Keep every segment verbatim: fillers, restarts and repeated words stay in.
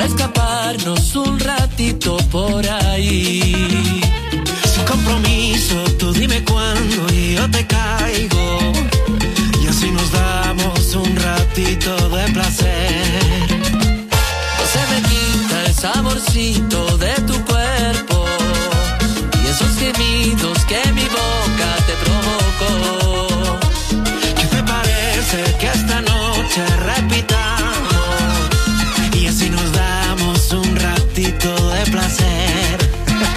escaparnos un ratito por ahí. Sin compromiso, tú dime cuándo y yo te caigo. Y así nos damos un ratito de placer. No se me quita el saborcito de tu cuerpo y esos gemidos que mi boca te provocó. ¿Qué te parece que esta noche repitamos y así nos damos un ratito de placer?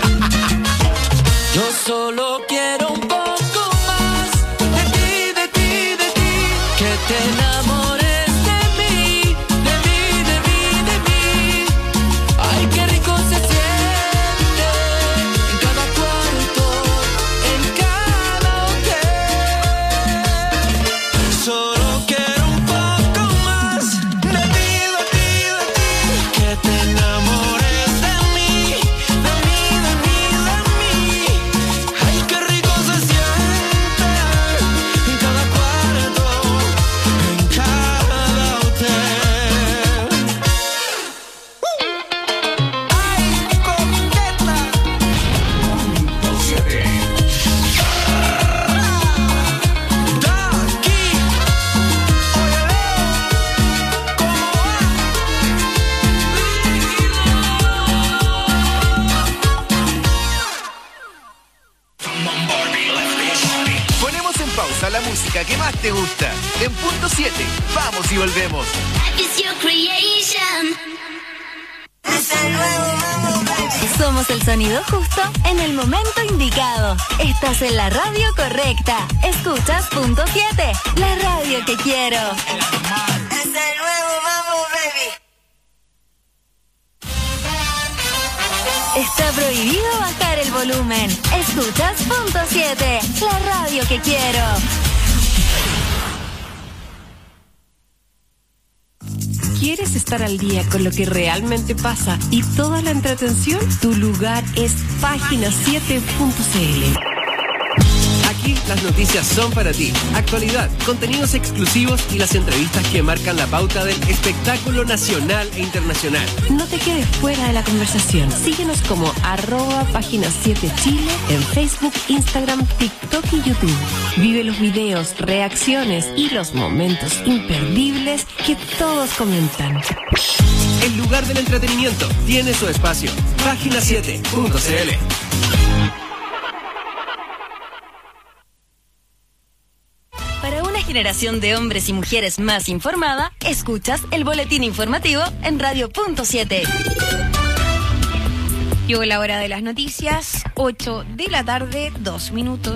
Yo solo quiero un poco más de ti, de ti, de ti, que te enamores de mí, de mí, de mí, de mí. Ay, qué rico se siente en cada cuarto, en cada hotel. Solo quiero un poco más de ti, de ti, de ti, que te enamores de mí, de mí, de mí, de mí. Ay, qué rico se siente en cada cuarto, en cada hotel. Ay, coqueta. Daqui. Oye, ¿cómo va? Ponemos en pausa la música que más te gusta. En punto siete, vamos y volvemos. Somos el sonido justo en el momento indicado. Estás en la radio correcta. Escuchas punto siete, la radio que quiero. Es el nuevo Mambo Baby. Está prohibido bajar el volumen. Escuchas punto siete, la radio que quiero. ¿Quieres estar al día con lo que realmente pasa y toda la entretención? Tu lugar es página siete punto c l. Aquí las noticias son para ti. Actualidad, contenidos exclusivos y las entrevistas que marcan la pauta del espectáculo nacional e internacional. No te quedes fuera de la conversación. Síguenos como arroba página siete Chile en Facebook, Instagram, TikTok y YouTube. Vive los videos, reacciones y los momentos imperdibles que todos comentan. El lugar del entretenimiento tiene su espacio. página siete punto c l. Para una generación de hombres y mujeres más informada, escuchas el boletín informativo en radio punto siete. Llegó la hora de las noticias, ocho de la tarde, dos minutos.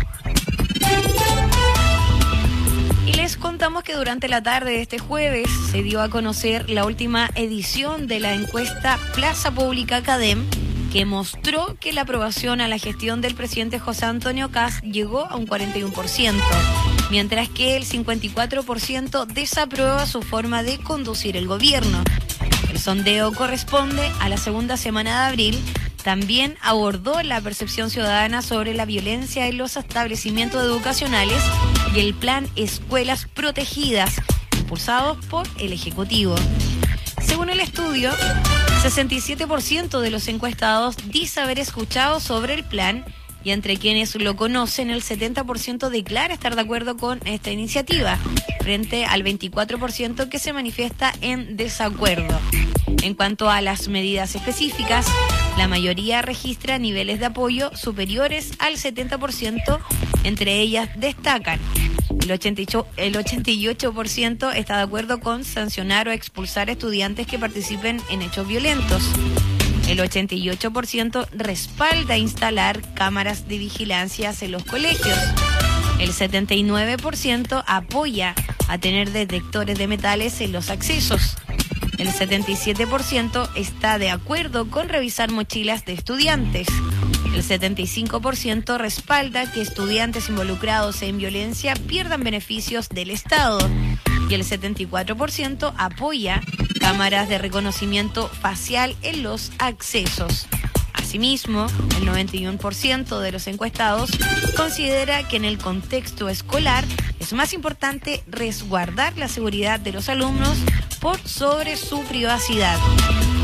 Y les contamos que durante la tarde de este jueves se dio a conocer la última edición de la encuesta Plaza Pública Cadem, que mostró que la aprobación a la gestión del presidente José Antonio Kast llegó a un cuarenta y uno por ciento, mientras que el cincuenta y cuatro por ciento desaprueba su forma de conducir el gobierno. El sondeo corresponde a la segunda semana de abril. También abordó la percepción ciudadana sobre la violencia en los establecimientos educacionales y el plan Escuelas Protegidas, impulsados por el Ejecutivo. Según el estudio, sesenta y siete por ciento de los encuestados dice haber escuchado sobre el plan, y entre quienes lo conocen, el setenta por ciento declara estar de acuerdo con esta iniciativa, frente al veinticuatro por ciento que se manifiesta en desacuerdo. En cuanto a las medidas específicas, la mayoría registra niveles de apoyo superiores al setenta por ciento, entre ellas destacan: el ochenta y ocho, el ochenta y ocho por ciento está de acuerdo con sancionar o expulsar a estudiantes que participen en hechos violentos. El ochenta y ocho por ciento respalda instalar cámaras de vigilancia en los colegios. El setenta y nueve por ciento apoya a tener detectores de metales en los accesos. El setenta y siete por ciento está de acuerdo con revisar mochilas de estudiantes. El setenta y cinco por ciento respalda que estudiantes involucrados en violencia pierdan beneficios del Estado. Y el setenta y cuatro por ciento apoya cámaras de reconocimiento facial en los accesos. Asimismo, el noventa y uno por ciento de los encuestados considera que en el contexto escolar es más importante resguardar la seguridad de los alumnos por sobre su privacidad.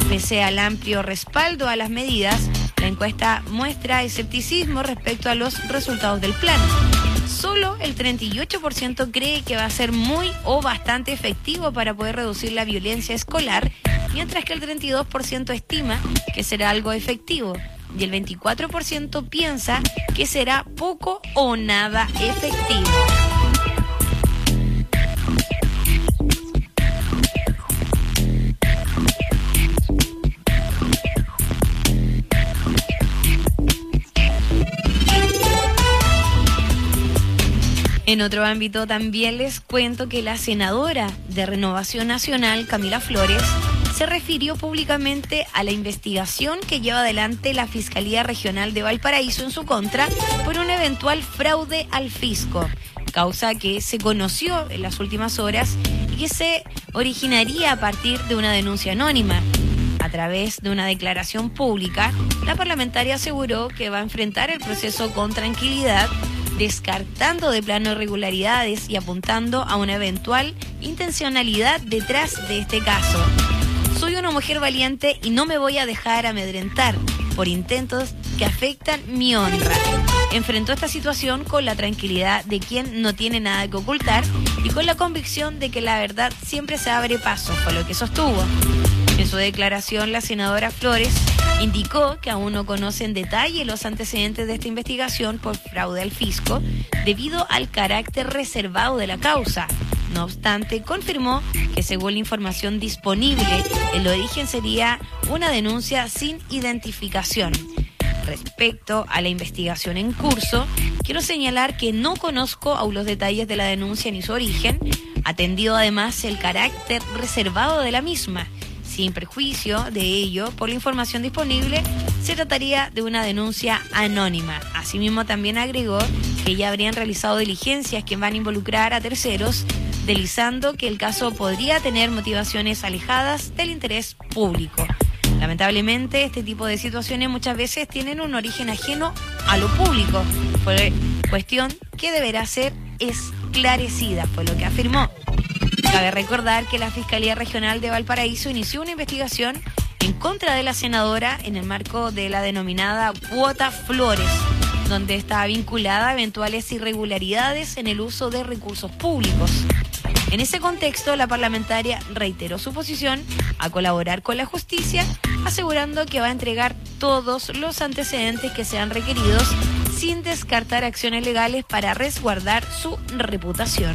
Pese al amplio respaldo a las medidas, la encuesta muestra escepticismo respecto a los resultados del plan. Solo el treinta y ocho por ciento cree que va a ser muy o bastante efectivo para poder reducir la violencia escolar, mientras que el treinta y dos por ciento estima que será algo efectivo y el veinticuatro por ciento piensa que será poco o nada efectivo. En otro ámbito también les cuento que la senadora de Renovación Nacional, Camila Flores, se refirió públicamente a la investigación que lleva adelante la Fiscalía Regional de Valparaíso en su contra por un eventual fraude al fisco, causa que se conoció en las últimas horas y que se originaría a partir de una denuncia anónima. A través de una declaración pública, la parlamentaria aseguró que va a enfrentar el proceso con tranquilidad, descartando de plano irregularidades y apuntando a una eventual intencionalidad detrás de este caso. Soy una mujer valiente y no me voy a dejar amedrentar por intentos que afectan mi honra. Enfrentó esta situación con la tranquilidad de quien no tiene nada que ocultar y con la convicción de que la verdad siempre se abre paso, fue lo que sostuvo. En su declaración, la senadora Flores indicó que aún no conoce en detalle los antecedentes de esta investigación por fraude al fisco debido al carácter reservado de la causa. No obstante, confirmó que según la información disponible, el origen sería una denuncia sin identificación. Respecto a la investigación en curso, quiero señalar que no conozco aún los detalles de la denuncia ni su origen, atendido además el carácter reservado de la misma. Sin perjuicio de ello, por la información disponible, se trataría de una denuncia anónima. Asimismo, también agregó que ya habrían realizado diligencias que van a involucrar a terceros, deslizando que el caso podría tener motivaciones alejadas del interés público. Lamentablemente, este tipo de situaciones muchas veces tienen un origen ajeno a lo público, fue cuestión que deberá ser esclarecida, fue lo que afirmó. Cabe recordar que la Fiscalía Regional de Valparaíso inició una investigación en contra de la senadora en el marco de la denominada Cuota Flores, donde estaba vinculada a eventuales irregularidades en el uso de recursos públicos. En ese contexto, la parlamentaria reiteró su posición a colaborar con la justicia, asegurando que va a entregar todos los antecedentes que sean requeridos sin descartar acciones legales para resguardar su reputación.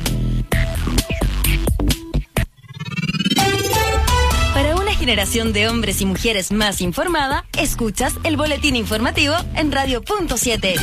Para una generación de hombres y mujeres más informada, escuchas el boletín informativo en Radio Punto siete.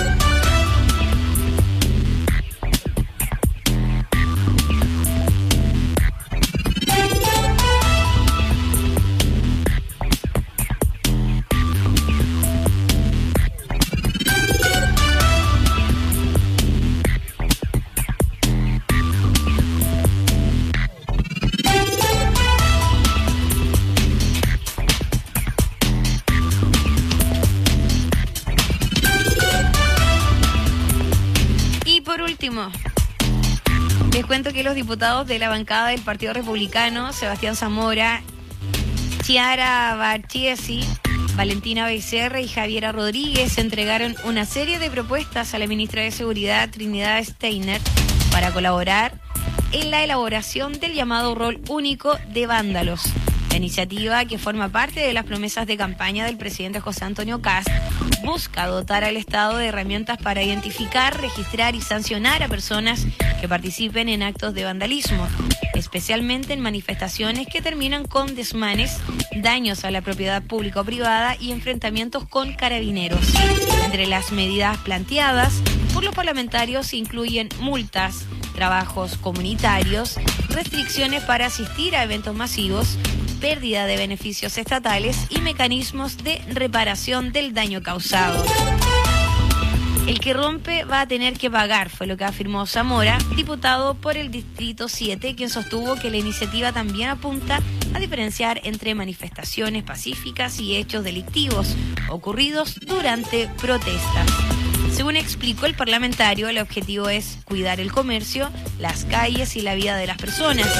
Les cuento que los diputados de la bancada del Partido Republicano, Sebastián Zamora, Chiara Barchiesi, Valentina Becerra y Javiera Rodríguez, entregaron una serie de propuestas a la ministra de Seguridad, Trinidad Steiner, para colaborar en la elaboración del llamado rol único de vándalos. La iniciativa, que forma parte de las promesas de campaña del presidente José Antonio Kast, busca dotar al Estado de herramientas para identificar, registrar y sancionar a personas que participen en actos de vandalismo, especialmente en manifestaciones que terminan con desmanes, daños a la propiedad pública o privada y enfrentamientos con carabineros. Entre las medidas planteadas por los parlamentarios se incluyen multas, trabajos comunitarios, restricciones para asistir a eventos masivos, pérdida de beneficios estatales y mecanismos de reparación del daño causado. El que rompe va a tener que pagar, fue lo que afirmó Zamora, diputado por el Distrito siete, quien sostuvo que la iniciativa también apunta a diferenciar entre manifestaciones pacíficas y hechos delictivos ocurridos durante protestas. Según explicó el parlamentario, el objetivo es cuidar el comercio, las calles y la vida de las personas.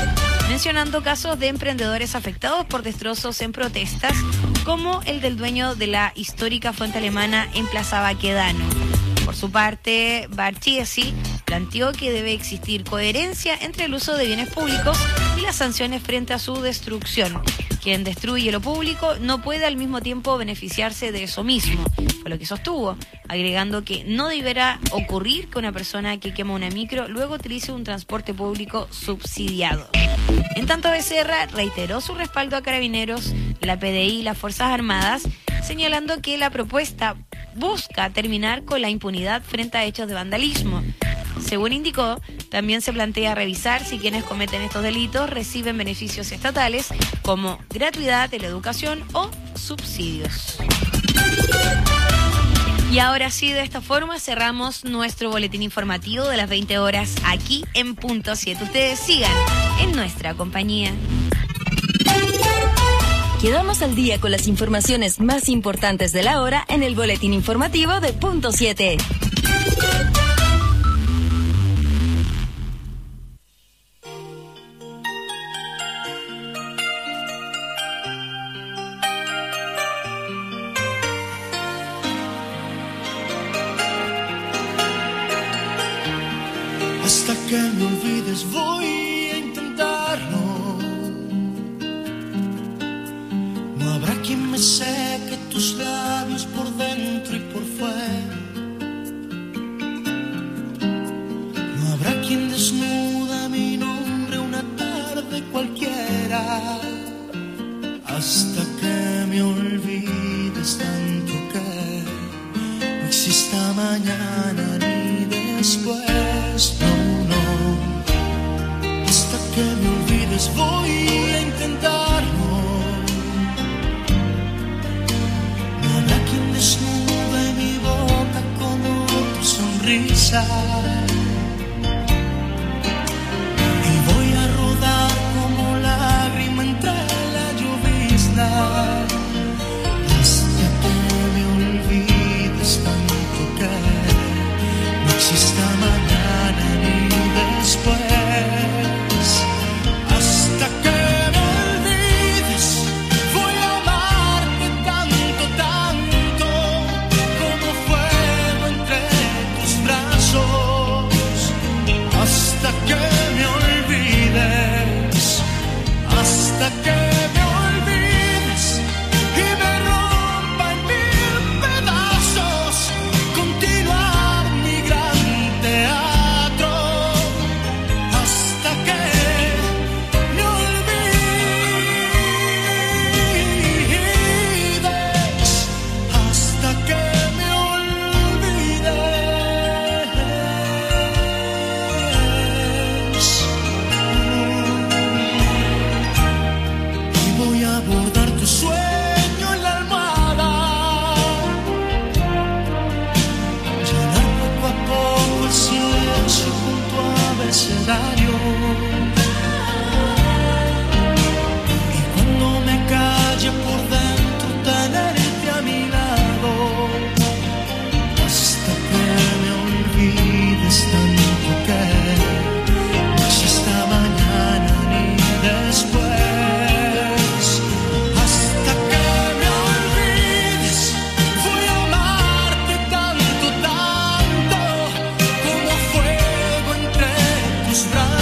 mencionando casos de emprendedores afectados por destrozos en protestas, como el del dueño de la histórica fuente alemana en Plaza Baquedano. Por su parte, Barchiesi planteó que debe existir coherencia entre el uso de bienes públicos y las sanciones frente a su destrucción. Quien destruye lo público no puede al mismo tiempo beneficiarse de eso mismo, fue lo que sostuvo, agregando que no deberá ocurrir que una persona que quema una micro luego utilice un transporte público subsidiado. En tanto, Becerra reiteró su respaldo a Carabineros, la P D I y las Fuerzas Armadas, señalando que la propuesta busca terminar con la impunidad frente a hechos de vandalismo. Según indicó, también se plantea revisar si quienes cometen estos delitos reciben beneficios estatales como gratuidad de la educación o subsidios. Y ahora sí, de esta forma cerramos nuestro boletín informativo de las veinte horas aquí en Punto siete. Ustedes sigan en nuestra compañía. Quedamos al día con las informaciones más importantes de la hora en el boletín informativo de Punto siete. Hasta que me olvides voy a intentarlo. No habrá quien me seque tus labios por dentro y por fuera. No habrá quien desnuda mi nombre una tarde cualquiera. Hasta que me olvides tanto que no exista mañana ni después. No, no. Hasta que me olvides voy a intentarlo. No habrá quien desnude mi boca como tu sonrisa. Y voy a rodar como lágrima entre la llovizna. Hasta que me olvides tanto que no exista mañana ni después. Hasta que me olvides voy a amarte tanto, tanto como fuego entre tus brazos. Hasta que me olvides, hasta que me olvides y me rompa en mil pedazos. Continuar mi gran teatro hasta que me olvides, hasta que me olvides. Y voy a abordar tu sueño en la almohada, llenar poco a poco el silencio con tu abecedario. Y cuando me calle por dentro tenerte a mi lado, hasta que me olvides tanto que no exista mañana ni después. Hasta que me olvides voy a amarte tanto, tanto como fuego entre tus brazos.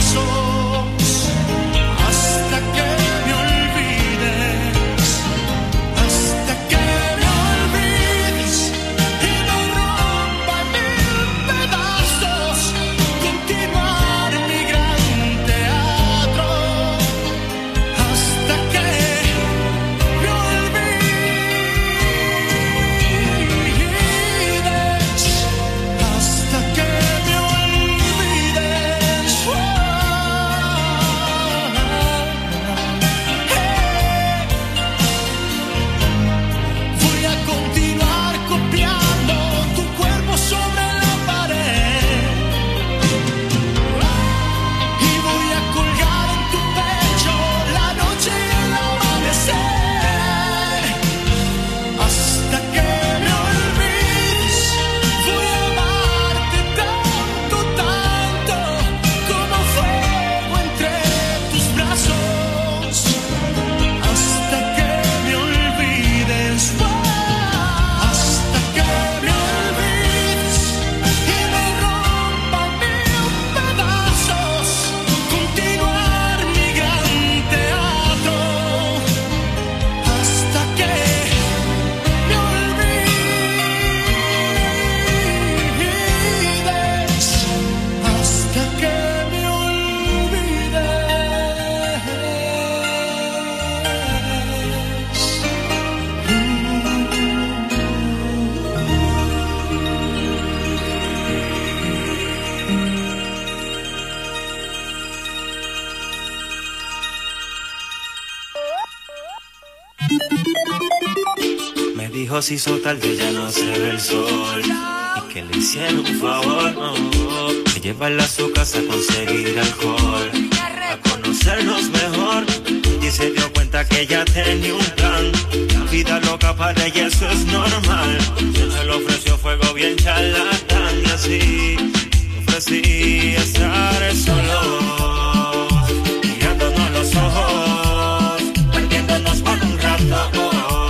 Me dijo si hizo tarde ya no se ve el sol y que le hicieron un favor, oh, de llevarla a su casa a conseguir alcohol, a conocernos mejor, y se dio cuenta que ella tenía un plan. La vida loca para ella eso es normal. Quien se lo ofreció fuego bien charlatán, y así ofrecí estar solo, mirándonos los ojos, perdiéndonos por un rato,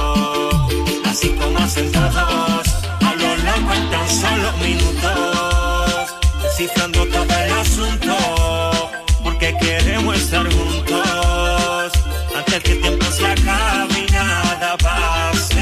así como hacen todos, a lo largo en tan solo minutos, descifrando todo el asunto, porque queremos estar juntos, antes que el tiempo se acabe y nada pase.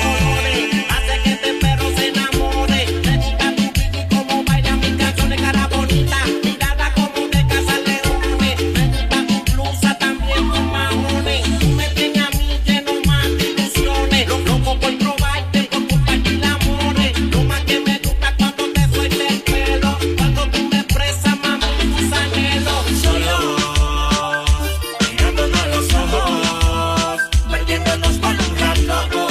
Hace que este perro se enamore, me gusta tu pico y cómo baila mis canciones, cara bonita, mirada como de casa leones, me gusta tu blusa también con maones, tú me tienes a mí lleno más de ilusiones, loco por probarte, por compartir amores, lo más que me gusta cuando te suelta el pelo, cuando tú me expresas mami tus anhelos. Solo, mirándonos los ojos, perdiéndonos por un rato,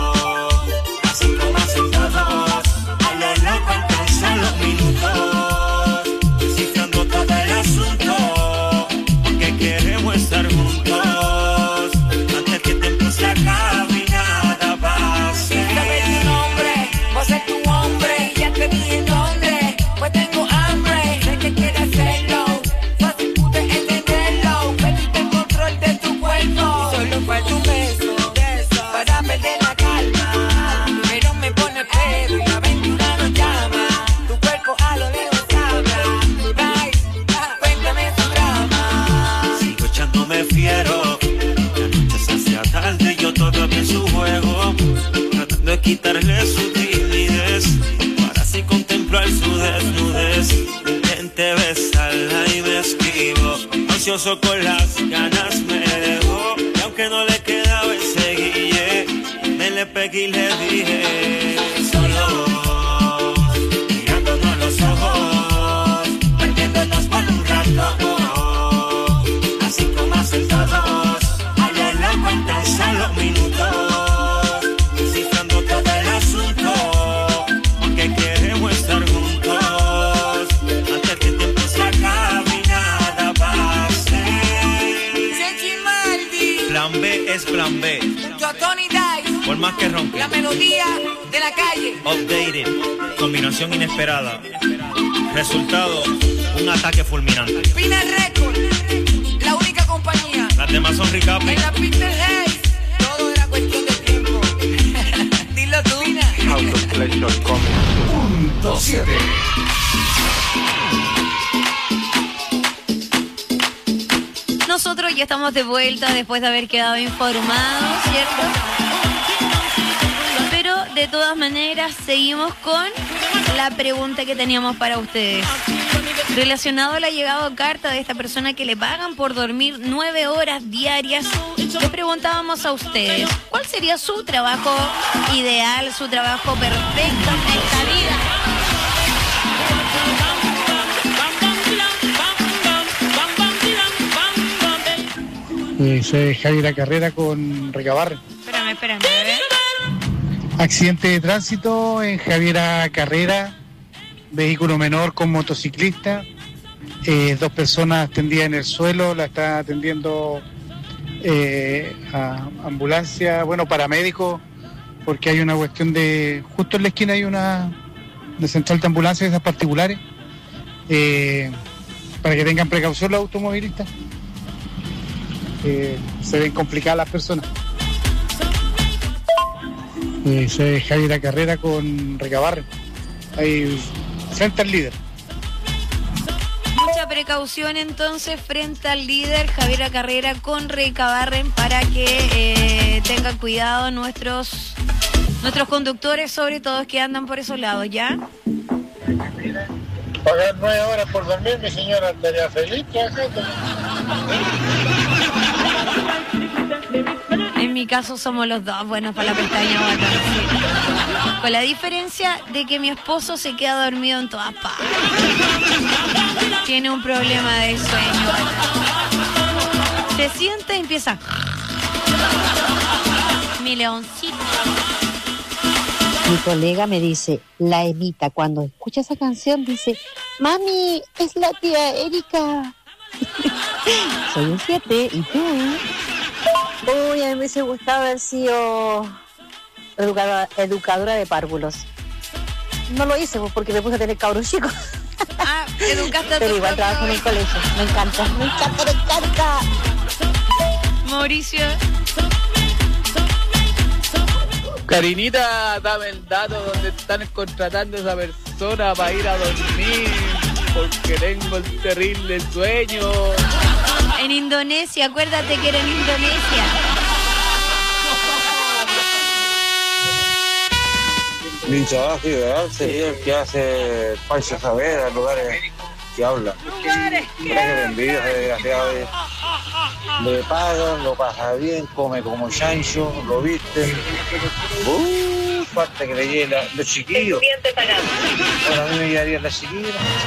así como hacen todos, a lo largo en tan solo minutos, descifrando todo el asunto, porque queremos estar juntos, antes que el tiempo se acabe y nada pase. Sabe tu nombre, voy a ser tu hombre. Ya te dije dónde, pues tengo hambre. Sé que quieres hacerlo, fácil pude entenderlo. Perdiste el control de tu cuerpo. Solo falta un beso para perder la calma. Pero me pone pedo y la aventura nos llama. Tu cuerpo a lo lejos habla. Ay, cuéntame tu drama. Sigo echándome fiero, la noche se hacía tarde y yo todavía en su juego, tratando de quitarle su timidez, para así contemplar su desnudez. Intenté besarla y me esquivo, ansioso con las ganas me dejó, y aunque no le quedaba ese guille, me le pegué y le dije solo, mirándonos los ojos, perdiéndonos por un rato, así como hacen todos, a lo largo en tan solo minutos, descifrando todo el asunto, porque queremos estar juntos, antes que el tiempo se acabe y nada pase. Sechi Maldi, Plan B es plan B, yo Tony Dice, por más que ronque. la melodía de la calle. Updated, combinación inesperada. Resultado, un ataque fulminante. Pina Record, la única compañía. Las demás son recapi. En la Peter Hayes, todo era cuestión de tiempo. Dilo tú, Pina. Punto siete. Nosotros ya estamos de vuelta después de haber quedado informados, ¿cierto? Pero de todas maneras seguimos con la pregunta que teníamos para ustedes. Relacionado a la llegada de carta de esta persona que le pagan por dormir nueve horas diarias, le preguntábamos a ustedes, ¿cuál sería su trabajo ideal, su trabajo perfecto en esta vida? Eh, soy Javier Carrera con Recabarren. Espérame, espérame, a ver. Accidente de tránsito en Javiera Carrera, vehículo menor con motociclista, eh, dos personas tendidas en el suelo, la está atendiendo eh, a ambulancia, bueno, paramédico, porque hay una cuestión de, justo en la esquina hay una de central de ambulancia, esas particulares, eh, para que tengan precaución los automovilistas. Eh, se ven complicadas las personas. Eh, soy Javier Carrera con Recabarren, ahí frente al líder. Mucha precaución entonces frente al líder Javier Carrera con Recabarren para que eh, tengan cuidado nuestros nuestros conductores, sobre todo que andan por esos lados, ¿ya? Pagar nueve horas por dormir, mi señora estaría feliz trabajando. En mi caso somos los dos buenos para la pestaña bata, sí. Con la diferencia de que mi esposo se queda dormido en todas partes. Tiene un problema de sueño. Se sienta y empieza. mi leoncito. Mi colega me dice, la Emita, cuando escucha esa canción, dice, mami, es la tía Erika. Soy un siete, ¿y tú? Uy, a mí me hubiese gustado haber sido educadora, educadora de párvulos. No lo hice pues, porque me puse a tener cabros chicos. Ah, educaste a Pero tu igual propio- trabajo en el colegio. Me encanta, me encanta, me encanta. Mauricio. Karinita, dame el dato donde están contratando a esa persona para ir a dormir, porque tengo el terrible sueño. En Indonesia, acuérdate que era en Indonesia. Mi trabajo ideal sería el que hace Pancho Saavedra en lugares que habla. Lugares que te envidia, ese desgraciado. Le pagan, lo pasa bien, come como chancho, lo visten. Uh, falta que le llegue la- los chiquillos. Bueno, a mí me llegaría la chiquilla.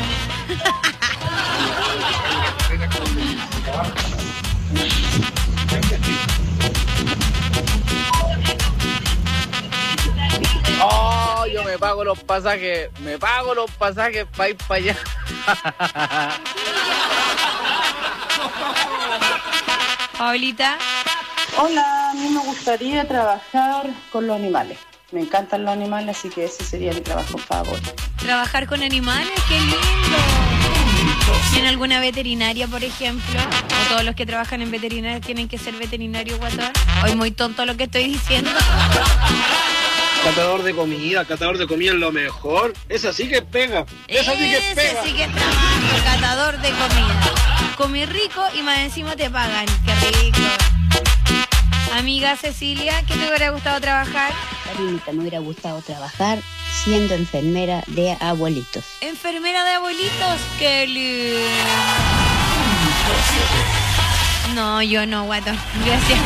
Oh, yo me pago los pasajes, me pago los pasajes para ir para allá. Paulita. Hola, a mí me gustaría trabajar con los animales. Me encantan los animales, así que ese sería mi trabajo favorito. Trabajar con animales, qué lindo. ¿Tiene alguna veterinaria, por ejemplo? ¿O todos los que trabajan en veterinaria tienen que ser veterinarios, guatón? Hoy muy tonto lo que estoy diciendo. Catador de comida, catador de comida es lo mejor. Esa sí que pega. Esa sí que Ese pega. sí que es trabajo, catador de comida. Comí rico y más encima te pagan. Qué rico. Amiga Cecilia, ¿qué te hubiera gustado trabajar? Karinita, me hubiera gustado trabajar siendo enfermera de abuelitos. Enfermera de abuelitos, qué lindo. No, yo no, guatón. Gracias.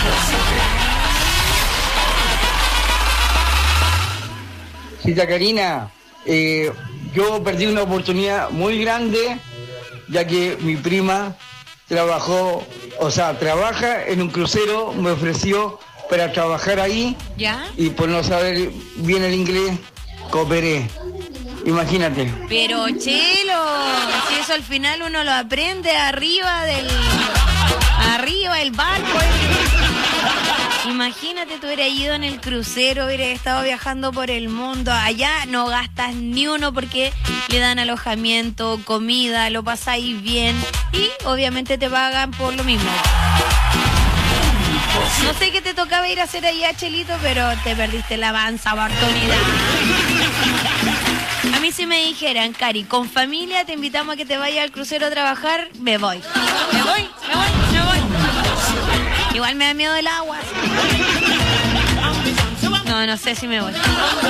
Cita Karina, eh, yo perdí una oportunidad muy grande, ya que mi prima trabajó, o sea, trabaja en un crucero, me ofreció para trabajar ahí, ¿Ya? y por no saber bien el inglés, cooperé. Imagínate. Pero Chelo, si eso al final uno lo aprende arriba del... Arriba del barco. Imagínate, tú hubieras ido en el crucero, hubieras estado viajando por el mundo. Allá no gastas ni uno porque le dan alojamiento, comida, lo pasáis bien y obviamente te pagan por lo mismo. No sé qué te tocaba ir a hacer allá, Chelito, pero te perdiste la avanza oportunidad. A mí si me dijeran, Cari, con familia te invitamos a que te vayas al crucero a trabajar, me voy. Me voy, me voy, me voy. Igual me da miedo el agua. No, no sé si me voy.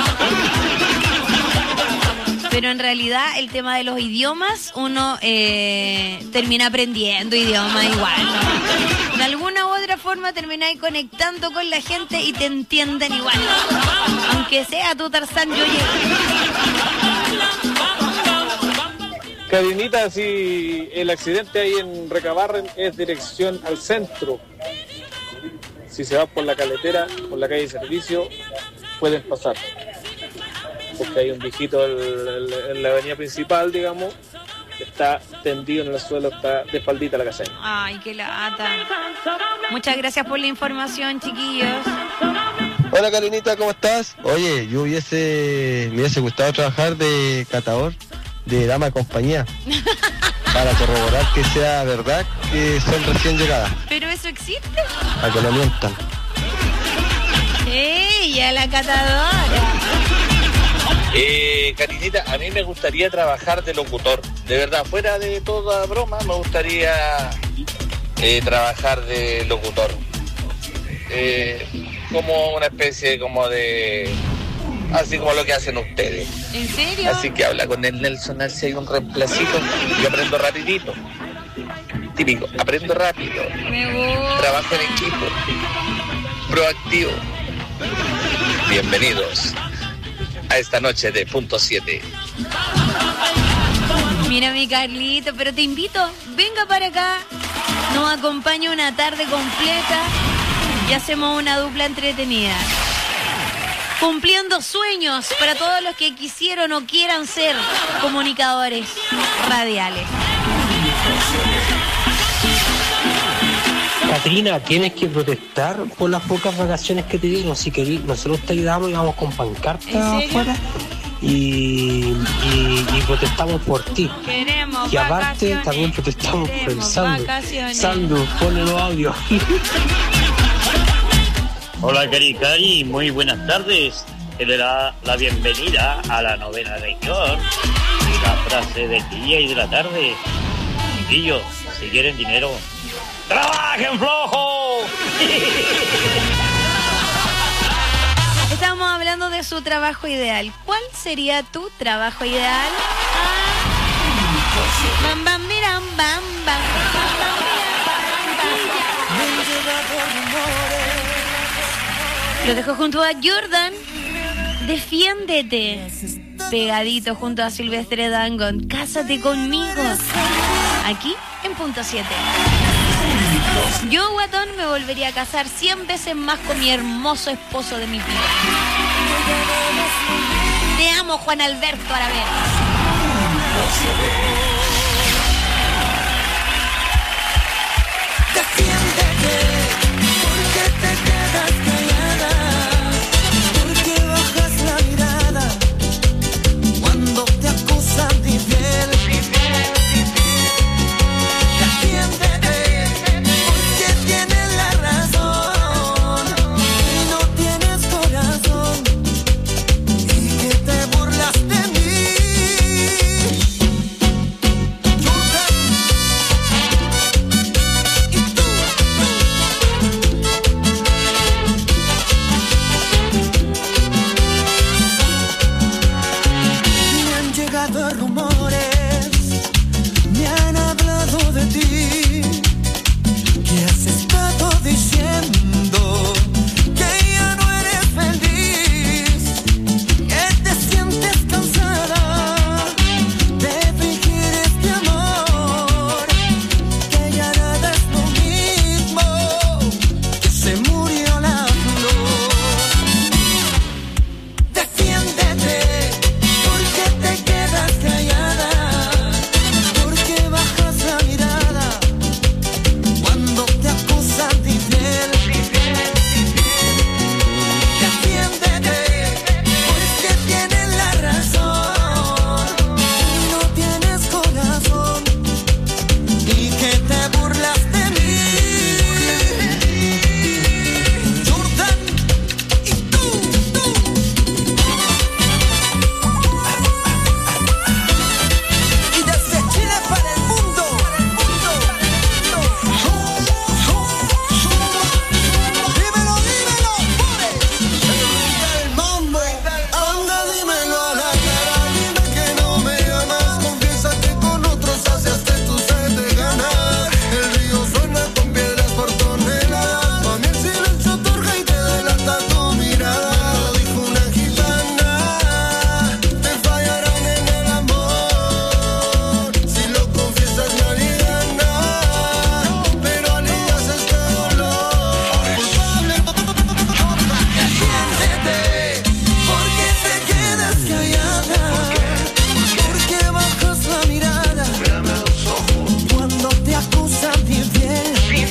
Pero en realidad el tema de los idiomas, uno eh, termina aprendiendo idiomas igual, ¿no? De alguna u otra forma termináis conectando con la gente y te entienden igual. Aunque sea tu Tarzán, yo llego. Karinita, si el accidente ahí en Recabarren es dirección al centro, si se va por la caletera, por la calle de servicio, pueden pasar. Porque hay un viejito en, en la avenida principal, digamos, está tendido en el suelo, está de espaldita la calle. Ay, qué lata. Muchas gracias por la información, chiquillos. Hola Karinita, ¿cómo estás? Oye, yo hubiese, me hubiese gustado trabajar de catador de dama de compañía para corroborar que sea verdad que son recién llegadas, ¿Pero eso existe? para que no mientan. ¡Ella, la catadora! Eh, Karinita, a mí me gustaría trabajar de locutor. De verdad, fuera de toda broma, me gustaría eh, trabajar de locutor. Eh, como una especie como de... Así como lo que hacen ustedes. ¿En serio? Así que habla con el Nelson, a ver si hay un reemplacito. Yo aprendo rapidito. Típico, aprendo rápido. Me gusta. Trabajo en equipo. Proactivo. Bienvenidos a esta noche de punto siete. Mira mi Carlito, pero te invito, venga para acá. Nos acompaña una tarde completa y hacemos una dupla entretenida. Cumpliendo sueños para todos los que quisieron o quieran ser comunicadores radiales. Catrina, tienes que protestar por las pocas vacaciones que te dieron. Si querís, nosotros te ayudamos y vamos con pancarta afuera y, y, y protestamos por ti. Queremos y aparte vacaciones. también protestamos por el Sandu. Vacaciones. Sandu, ponle los audios. Hola Cari Cari, muy buenas tardes. Te le da la bienvenida a la novena región y la frase del día y de la tarde. Chiquillos, si quieren dinero, ¡trabajen flojo! Estamos hablando de su trabajo ideal. ¿Cuál sería tu trabajo ideal? Ah. Bam, bam, miram, bam, bam. Lo dejo junto a Jordan. Defiéndete. Pegadito junto a Silvestre Dangond. Cásate conmigo. Aquí en Punto siete. Yo, guatón, me volvería a casar cien veces más con mi hermoso esposo de mi vida. Te amo, Juan Alberto Aravena. Defiéndete, porque te quedas callada, porque bajas la mirada cuando te acusan de infiel. Defiéndete, porque tienes la razón y no tienes corazón y que te burlas de mí. Rumores me han hablado de ti, que has estado diciendo que ya no eres feliz, que te sientes cansada de fingir este amor, que ya nada es lo mismo, que se murió la flor. Defiéndete, porque te quedas callada, porque bajas la mirada cuando te acusan de infiel. Defiéndete, porque tienes la razón y no tienes corazón y que te burlas de mí. Jordan, y tú, tú. Y desde Chile para el mundo. Dímelo, dímelo, pobre. El mambo. Anda, dímelo a la cara. Dime que no me amas. Confiesa que con otros saciaste tu sed de ganar. El río suena con piedras por toneladas. Pa' mí el silencio otorga y te delata tu mirada. Lo dijo una gitana. Te fallarán en el amor. Si lo confiesas me aliviana, pero alivias este dolor. Culpable. Defiéndete, porque te quedas callada, porque bajas la mirada cuando te acusan de infiel.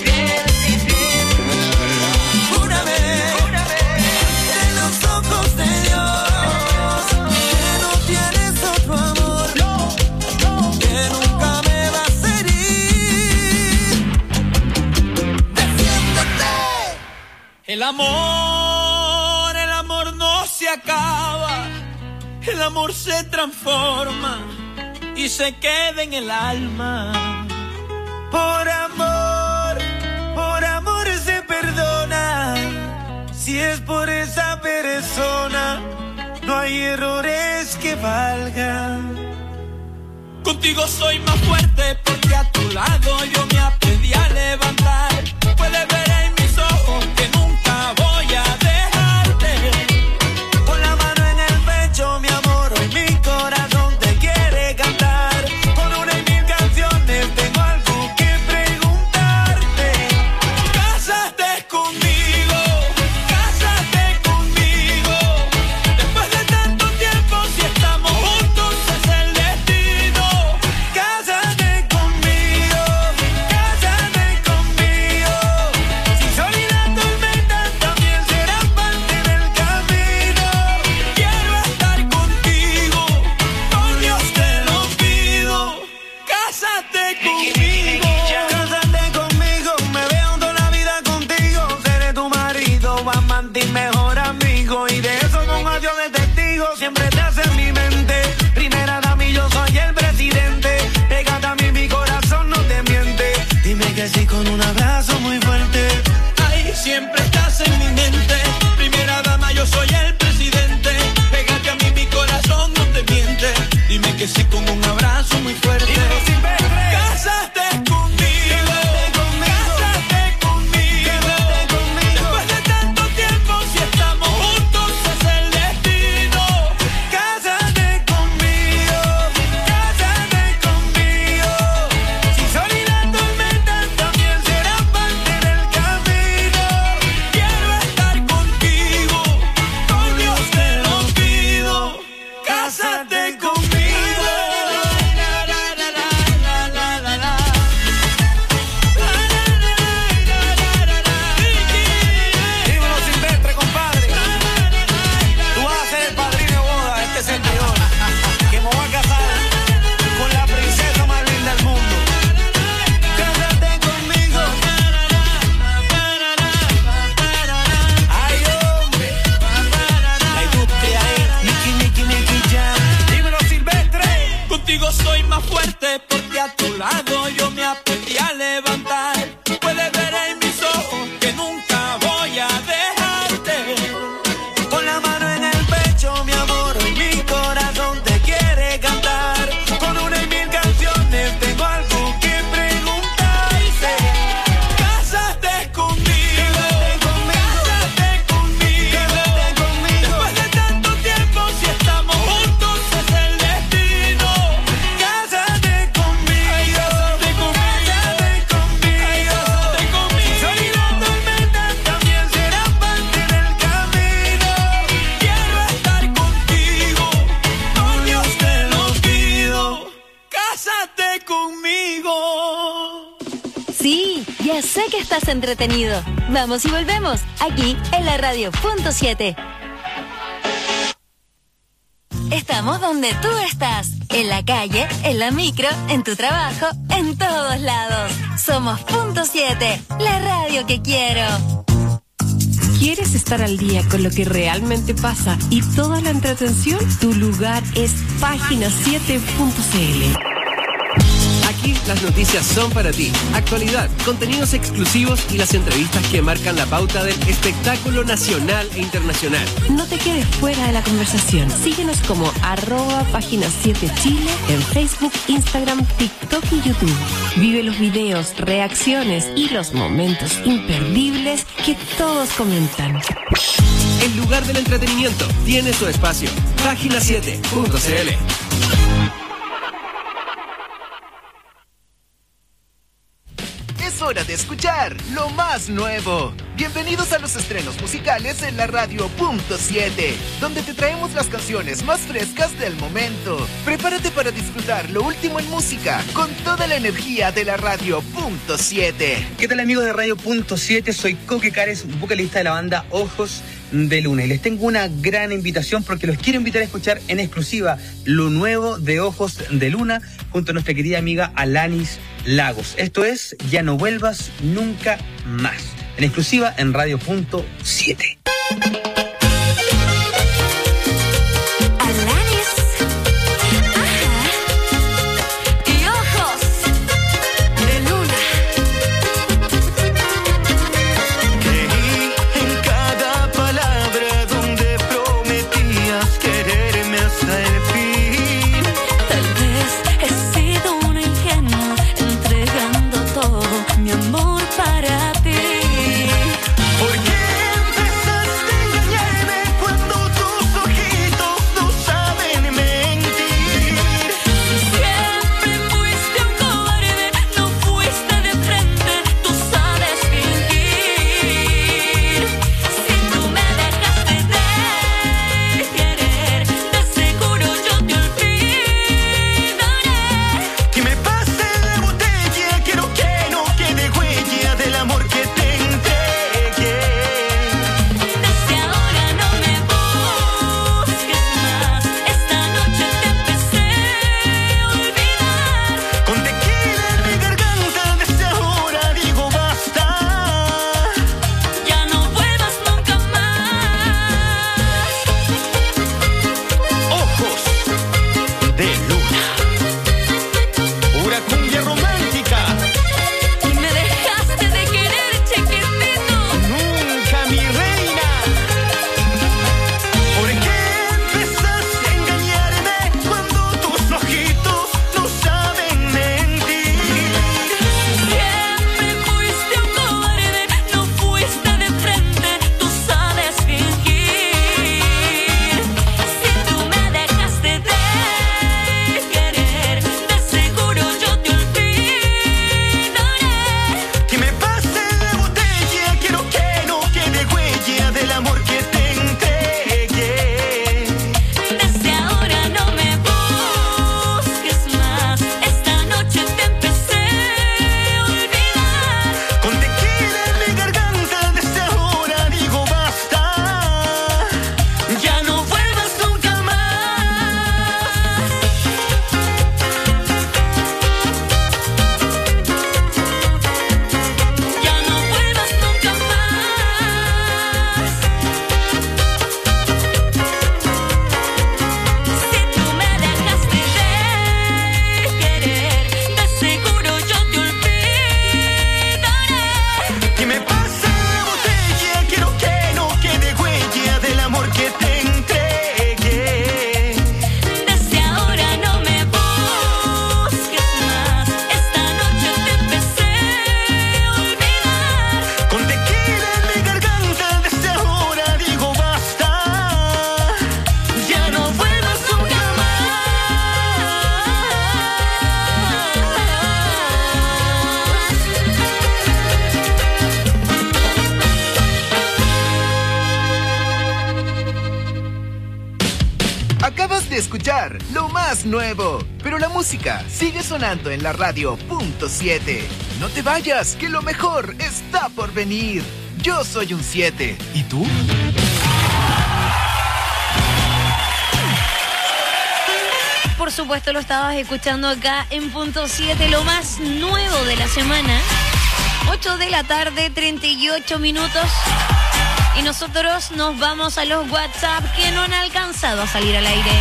Júrame ante los ojos de Dios que no tienes otro amor, que nunca me vas a herir. Defiéndete. El amor, el amor no se acaba, el amor se transforma y se queda en el alma. Por amor, por amor se perdona, si es por esa persona, no hay errores que valgan. Contigo soy más fuerte porque a tu lado yo me aprendí a levantar. Puedes ver en mis ojos que nunca voy a dejarte. Con la mano en el pecho, mi amor, hoy mi corazón te quiere cantar. Con una y mil canciones tengo algo que preguntarte. Cásate conmigo. conocido, amante y mejor amigo. Y de eso con adiós de testigo, siempre te hace en mi mente. Primera dama y yo soy el presidente. Pégate a mí, mi corazón no te miente. Dime que sí con un abrazo muy fuerte. Ay, siempre estás en mi mente. Primera dama, yo soy el presidente. Pégate a mí, mi corazón no te miente. Dime que sí con un abrazo muy fuerte. Cásate conmigo. Soy más fuerte porque a tu lado yo me aprendí a levantar. Puedes ver en mis ojos que nunca voy a dejarte. Con la mano en el pecho, mi amor, hoy mi corazón te quiere cantar. Con una y mil canciones tengo algo que preguntarte. Cásate conmigo, cásate conmigo, cásate conmigo. Después de tanto tiempo, si estamos juntos es el destino. Cásate conmigo, cásate conmigo, cásate conmigo. Si soy la tormenta, también será parte del camino. Quiero estar contigo, oh Dios te lo pido. Cásate conmigo. Sí, ya sé que estás entretenido. Vamos y volvemos, aquí en la radio punto siete. Estamos donde tú estás, en la calle, en la micro, en tu trabajo, en todos lados. Somos Punto siete, la radio que quiero. ¿Quieres estar al día con lo que realmente pasa y toda la entretención? Tu lugar es página siete punto c l. Aquí las noticias son para ti. Actualidad, contenidos exclusivos y las entrevistas que marcan la pauta del espectáculo nacional e internacional. No te quedes fuera de la conversación. Síguenos como arroba página siete Chile en Facebook, Instagram, TikTok y YouTube. Vive los videos, reacciones y los momentos imperdibles que todos comentan. El lugar del entretenimiento tiene su espacio. página siete punto c l. Es hora de escuchar lo más nuevo. Bienvenidos a los estrenos musicales en la radio Punto siete, donde te traemos las canciones más frescas del momento. Prepárate para disfrutar lo último en música con toda la energía de la radio Punto siete. ¿Qué tal, amigos de Radio Punto siete? Soy Coque Cares, vocalista de la banda Ojos de Luna, y les tengo una gran invitación porque los quiero invitar a escuchar en exclusiva lo nuevo de Ojos de Luna junto a nuestra querida amiga Alanis Lagos. Esto es Ya no vuelvas nunca más, en exclusiva en Radio Punto siete. Mi amor para ti. ¿Por qué empezar de escuchar lo más nuevo, pero la música sigue sonando en la radio punto siete. No te vayas, que lo mejor está por venir. Yo soy un siete. ¿Y tú? Por supuesto lo estabas escuchando acá en Punto siete, lo más nuevo de la semana. ocho de la tarde, treinta y ocho minutos. Y nosotros nos vamos a los WhatsApp que no han alcanzado a salir al aire.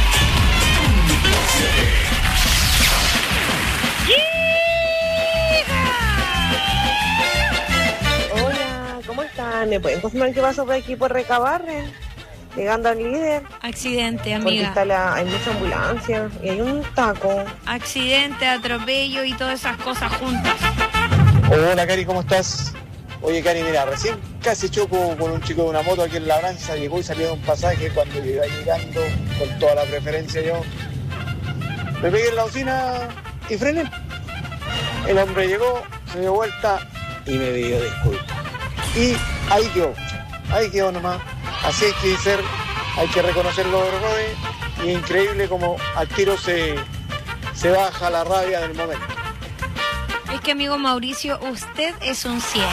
Hola, ¿cómo están? ¿Me pueden confirmar qué pasó por aquí por Recabarren? Llegando al líder. Accidente, Porque amiga. está la, hay mucha ambulancia y hay un taco. Accidente, atropello y todas esas cosas juntas. Hola, Cari, ¿cómo estás? Oye, Cari, mira, recién casi choco con un chico de una moto aquí en Labranza. Llegó y salió de un pasaje cuando iba llegando con toda la preferencia yo. Me pegué en la bocina y frené. El hombre llegó, se dio vuelta y me pidió disculpas. Y ahí quedó, ahí quedó nomás. Así hay que ser, hay que reconocer los errores y es increíble como al tiro se, se baja la rabia del momento. Es que, amigo Mauricio, usted es un cielo.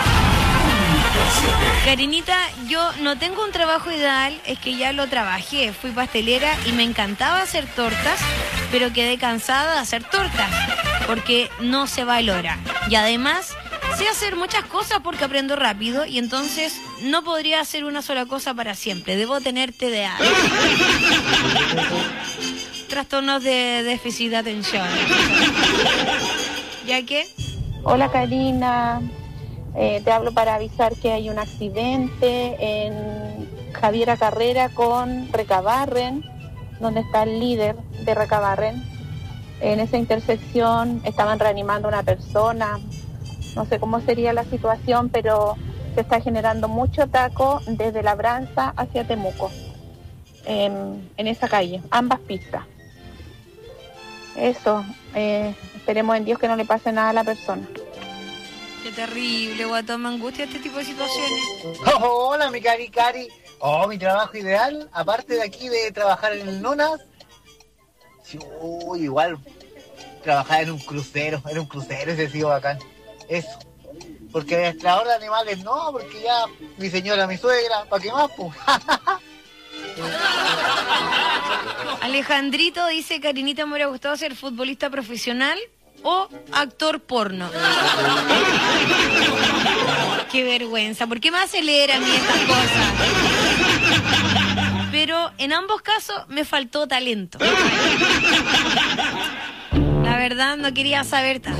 Karinita, yo no tengo un trabajo ideal, es que ya lo trabajé. Fui pastelera y me encantaba hacer tortas, pero quedé cansada de hacer tortas porque no se valora. Y además, sé hacer muchas cosas porque aprendo rápido y entonces no podría hacer una sola cosa para siempre. Debo tener T D A. Trastornos de déficit de atención. ¿Ya qué? Hola, Karina. Eh, te hablo para avisar que hay un accidente en Javiera Carrera con Recabarren, donde está el líder de Recabarren. En esa intersección estaban reanimando a una persona. No sé cómo sería la situación, pero se está generando mucho taco desde Labranza hacia Temuco, en, en esa calle, ambas pistas. Eso, eh, esperemos en Dios que no le pase nada a la persona. Qué terrible, guatón, me angustia este tipo de situaciones. Oh, hola, mi cari cari. Oh, mi trabajo ideal, aparte de aquí de trabajar en el Nonas, sí, uy, igual trabajar en un crucero, en un crucero, ese sí bacán. Eso. Porque administrador de animales no, porque ya mi señora, mi suegra, ¿para qué más, pues? Alejandrito dice, Karinita, me hubiera gustado ser futbolista profesional o actor porno. Qué vergüenza, ¿por qué me acelera a mí estas cosas? Pero en ambos casos me faltó talento. La verdad no quería saber tanto.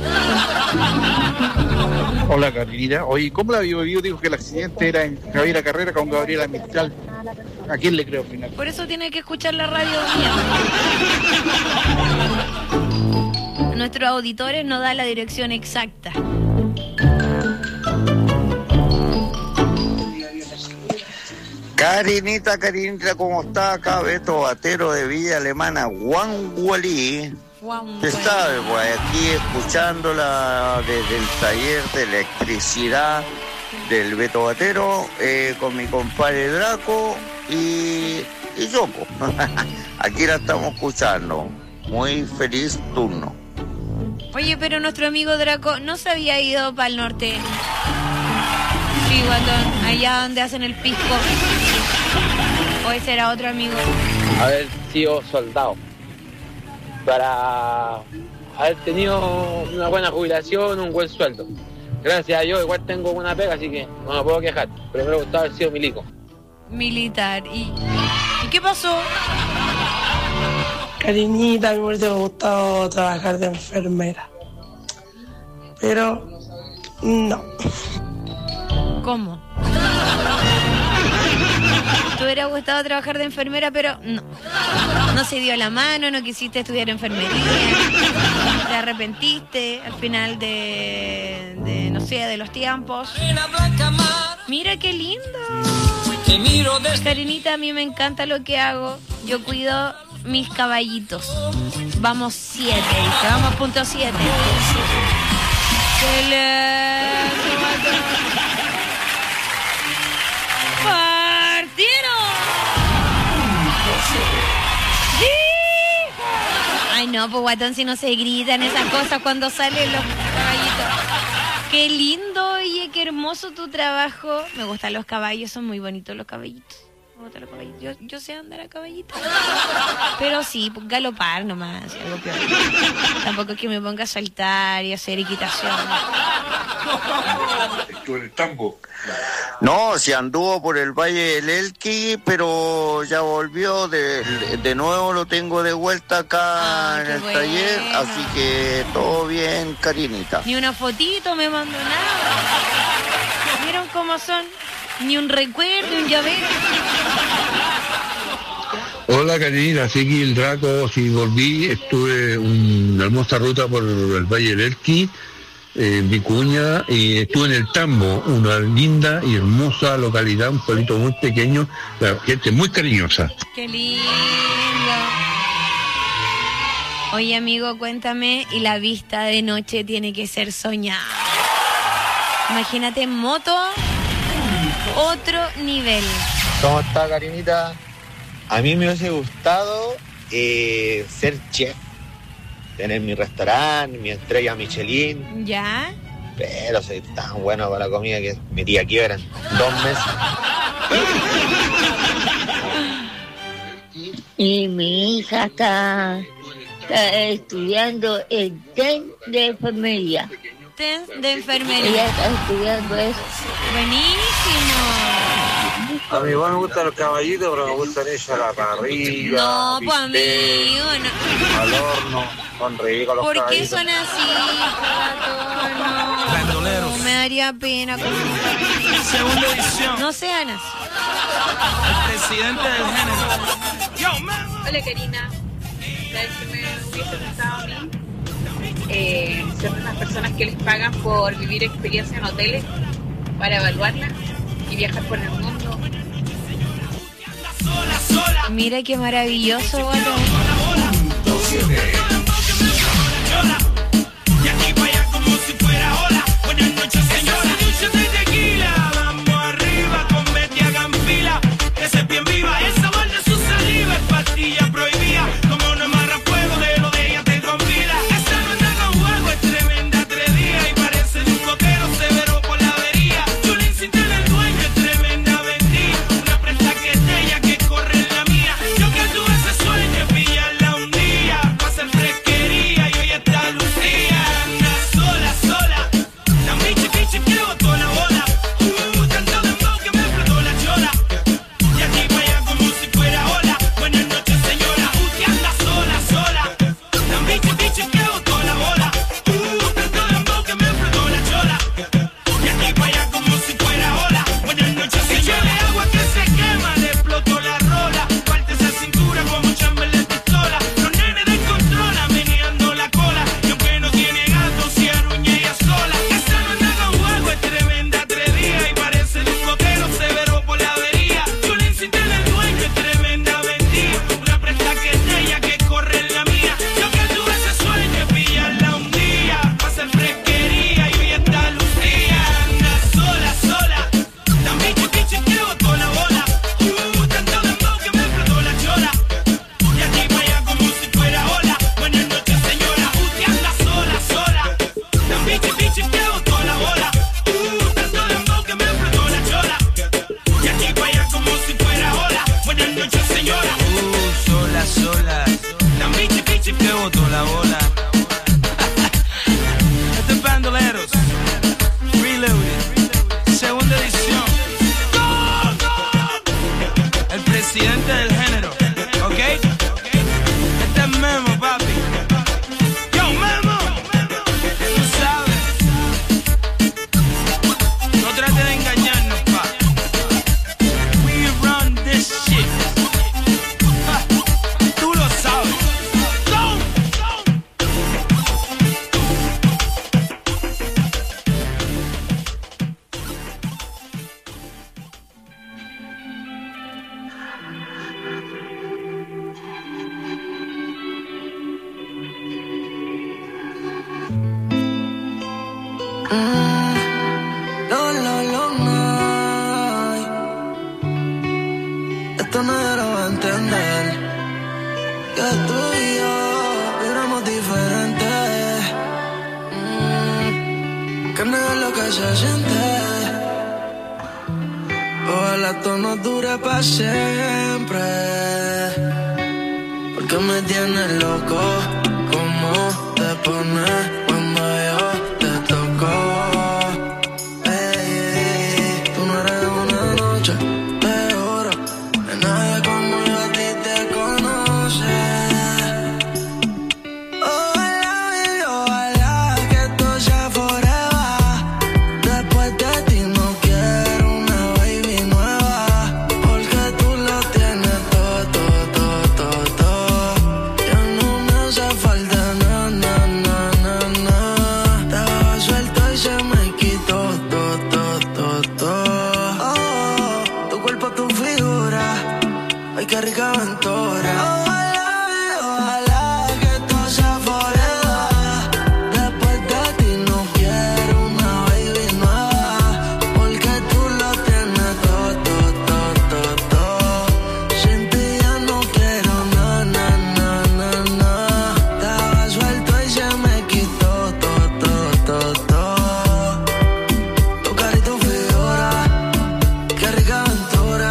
Hola, Karinita. Oye, ¿cómo la Vivo Vivo dijo que el accidente era en Javiera Carrera con Gabriela Mistral? ¿A quién le creo al final? Por eso tiene que escuchar la radio mía. Nuestros auditores nos dan la dirección exacta. Karinita, Karinita, ¿cómo está? Acá Beto Batero de Villa Alemana, Guangualí. ¿Qué sabe? Pues aquí escuchándola desde el taller de electricidad del Beto Batero, eh, con mi compadre Draco y, y yo, pues. Aquí la estamos escuchando. Muy feliz turno. Oye, pero nuestro amigo Draco no se había ido para el norte. Sí, guatón, allá donde hacen el pisco. O ese era otro amigo. Haber sido soldado. Para haber tenido una buena jubilación, un buen sueldo. Gracias a Dios, igual tengo una pega, así que no me puedo quejar. Pero me hubiera gustado haber sido milico. Militar. ¿Y, ¿y qué pasó? Karinita, me hubiera gustado trabajar de enfermera. Pero no. ¿Cómo? ¿Te hubiera gustado trabajar de enfermera, pero no? No se dio la mano, no quisiste estudiar enfermería, te arrepentiste al final de, de no sé, de los tiempos. Mira qué lindo. Karinita, a mí me encanta lo que hago. Yo cuido mis caballitos. Vamos siete, dice, vamos punto siete. ¡Qué lindo! ¡Partieron! ¡Sí! Ay, no, pues guatón, si no se gritan esas cosas cuando salen los caballitos. Qué lindo, oye, qué hermoso tu trabajo. Me gustan los caballos, son muy bonitos los caballitos. Me gustan los caballitos. Yo, yo sé andar a caballito. Pero sí, pues, galopar nomás, algo peor. Tampoco es que me ponga a saltar y hacer equitación. Estuvo en el tambo. No, se anduvo por el Valle del Elqui, pero ya volvió, de, de nuevo lo tengo de vuelta acá ah, en el bueno. taller, así que todo bien, Karinita. Ni una fotito me mandó nada. ¿Vieron cómo son? Ni un recuerdo, un llavero. Hola, Karinita, aquí el Draco, sí volví, estuve una hermosa ruta por el Valle del Elqui, en Vicuña, y estuve en el Tambo, una linda y hermosa localidad, un pueblito muy pequeño, la gente muy cariñosa. ¡Qué lindo! Oye, amigo, cuéntame, y la vista de noche tiene que ser soñada. Imagínate en moto, otro nivel. ¿Cómo está, Karinita? A mí me hubiese gustado eh, ser chef. Tener mi restaurante, mi estrella Michelin. ¿Ya? Pero soy tan bueno para la comida que mi tía quiebra en dos meses. Y mi hija está, está estudiando el T E N de enfermería. T E N de enfermería. Ella está estudiando eso. Buenísimo. A mí igual me gustan los caballitos, pero me gustan ellos a la parrilla. No, pues amigo, no. Al horno, son ricos los ¿Por caballitos. qué son así, gato? No, me daría pena. Segunda edición. No sean así. El presidente del género. Hola, Karina. ¿Sabes qué me hubiese gustado a mí? Eh, ser unas personas que les pagan por vivir experiencias en hoteles para evaluarlas y viajar por el mundo. Mira qué maravilloso, bueno. Y aquí para allá como si fuera ola. Buenas noches, señora. Noches de tequila. Vamos arriba con Betty hagan fila. Que se bien viva. El sabor de su saliva es pastilla prohibida. Como no amarra fuego de lo de ella te convida. Esa no anda con juego, es tremenda atrevida. Y parece de un coquero severo por la avería. Julín sin tener dueño es tremenda vendida. Una presta que es de ella que corre en la mía. Yo que tuve ese sueño pillarla un día. Pa' hacer fresquería y hoy está Lucía. Anda sola, sola. La michi pichi que botó la bola. Uh, tanto dembow que me explotó la chola. Y aquí para allá como si fuera ola. Buenas noches, señora. Usted anda sola, sola. La michi pichi que botó la bola. Uh, tanto dembow que me explotó la chola. Y aquí para allá como si fuera ola. Buenas noches, señora. Échale agua que se quema, le explotó la rola. Parte esa cintura como Chamberlain pistola. Los nenes descontrola, meneando la cola. Y aunque no tiene gato, se arruña ella sola. Esa no anda con juego, es tremenda atrevida. Y parece de un coquero severo por la avería. Julín sin tener dueño, es tremenda vendida. Una presta que es de ella que corre en la mía. Yo que tuve ese sueño, es pillarla un día. Pa' hacer fresquería y hoy está Lucía. Anda sola, sola. La michi pichi que botó la bola. Uh, tanto dembow que me explotó la chola. Y aquí para allá como si fuera ola. Buenas noches, señora. Usted anda sola, sola. La michi pichi que botó la bola. Uh, tanto dembow que me explotó la chola. Y aquí para allá como si fuera ola. Buenas noches, señora. Uh, sola, sola. La michi pichi que botó la bola. Este es Bandoleros. Reloaded. Segunda edición. El presidente del género, ¿ok? Este es Memo, papi. Yo, Memo. Tú sabes. No trate de engañarnos, pa. We run this shit. Ja, tú lo sabes. Go. No, no, no, no. Esto nadie lo va a entender. Que tú y yo, mira diferente. Mm, que no es lo que se siente. Ojalá esto no dure para siempre. Porque me tienes loco. ¿Cómo te pones cuando yo te toco? Ey, tú no eres una noche de oro. De nadie como yo a ti te conoce. Ojalá, baby, ojalá que esto sea forever. Después de ti no quiero una baby nueva. Porque tú lo tienes todo, todo, todo, todo, todo. Ya no me hace falta nada, nada, nada, nada. Estaba suelto y se me quitó todo, todo, todo, todo. Oh, tu cuerpo, tu figura. Ay, qué rica aventura. Ojalá, ojalá que esto sea forever. Después de ti no quiero una baby nueva. Porque tú lo tienes todo, todo, todo, todo, todo. Sin ti ya no quiero nada, nada, nada, nada. Estaba suelto y se me quitó todo, todo, todo, todo. Tu cara y tu figura, qué rica aventura.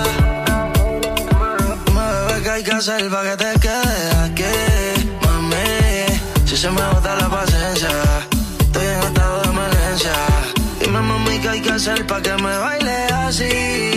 Mami, bebé, ¿qué hay que hacer pa' que te quedes aquí? Mami, si se me bota la paciencia, estoy en estado de emergencia. Dime, mami, ¿qué hay que hacer pa' que me baile así?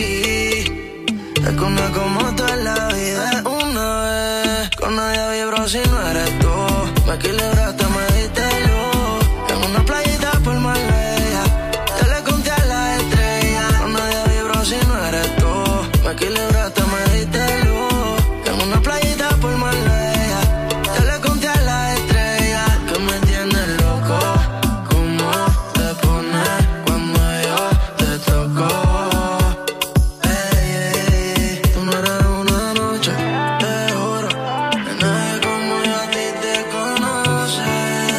Es que una como tú en la vida es una vez. Con nadie vibro si no eres tú. Me equilibraste, me diste luz. En una playita por Marbella, te le conté a la estrella. Con nadie vibro si no eres tú. Me equilibraste, me diste luz. En una playita por Marbella, te le conté a la estrella. Que me tienes loco. ¿Cómo te pones cuando yo te toco? Ey, ey, tú no eres una noche de oro. De nadie como yo a ti te conoce.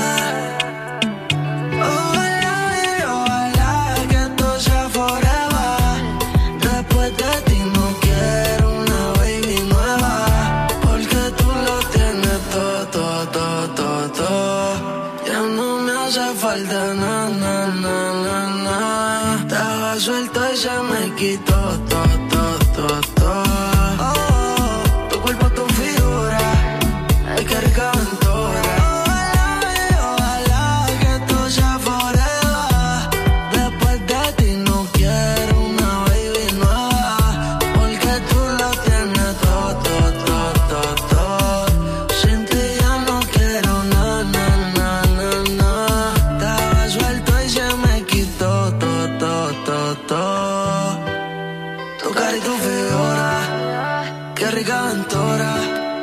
Ojalá, baby, ojalá que esto sea forever. Después de ti no quiero una baby nueva. Porque tú lo tienes todo, todo, todo, todo, todo. Ya no me hace falta nada, nada, nada, nada. Estaba suelto y se me quitó todo, todo, todo, todo. Oh, tu cuerpo, tu figura. Ay, qué rica aventura. Ojalá, baby, ojalá que esto sea forever. Después de ti no quiero una baby nueva. Porque tú lo tienes todo, todo, todo, todo, todo. Sin ti ya no quiero nada, nada, nada, nada. Estaba suelto y se me quitó todo, todo, todo, todo. Tu cara y tu figura, qué rica aventura.